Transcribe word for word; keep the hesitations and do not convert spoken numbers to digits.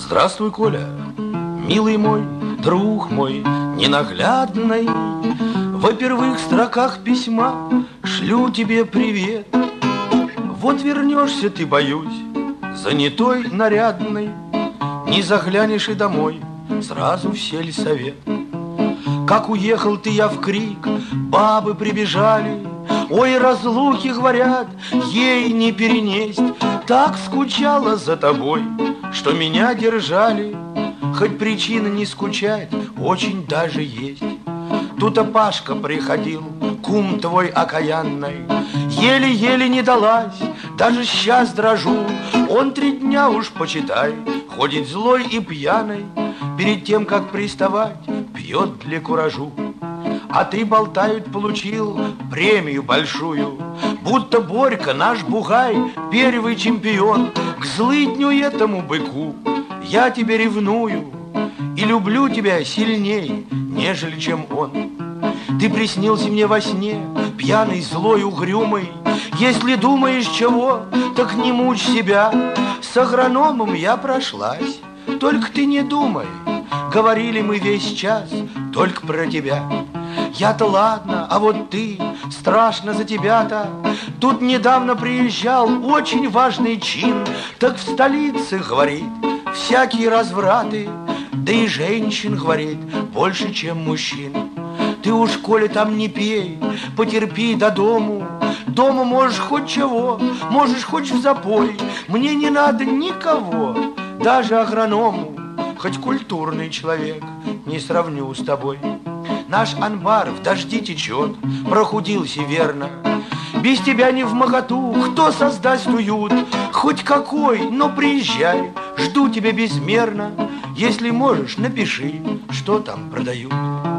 Здравствуй, Коля, милый мой, друг мой, ненаглядный. Во первых строках письма шлю тебе привет. Вот вернешься ты, боюсь, занятой, нарядной, не заглянешь и домой, сразу в сельсовет. Как уехал ты, я в крик, бабы прибежали. Ой, разлуки, говорят, ей не перенесть. Так скучала за тобой, что меня держали. Хоть причина не скучать очень даже есть. Тут-то Пашка приходил, кум твой окаянный. Еле-еле не далась, даже сейчас дрожу. Он три дня уж, почитай, ходит злой и пьяный. Перед тем, как приставать, пьет для куражу. А ты, болтают, получил премию большую, будто Борька, наш бугай, первый чемпион. К злыдню этому быку я тебе ревную и люблю тебя сильней, нежели чем он. Ты приснился мне во сне, пьяный, злой, угрюмый. Если думаешь чего, так не мучь себя. С агрономом я прошлась, только ты не думай. Говорили мы весь час только про тебя. Я-то ладно, а вот ты, страшно за тебя-то. Тут недавно приезжал очень важный чин. Так в столице, говорит, всякие развраты. Да и женщин, говорит, больше, чем мужчин. Ты уж, коли там не пей, потерпи до дому. Дома можешь хоть чего, можешь хоть в запой. Мне не надо никого, даже агроному. Хоть культурный человек, не сравню с тобой. Наш анбар в дожди течет, прохудился верно. Без тебя не в моготу, кто создаст уют? Хоть какой, но приезжай, жду тебя безмерно. Если можешь, напиши, что там продают.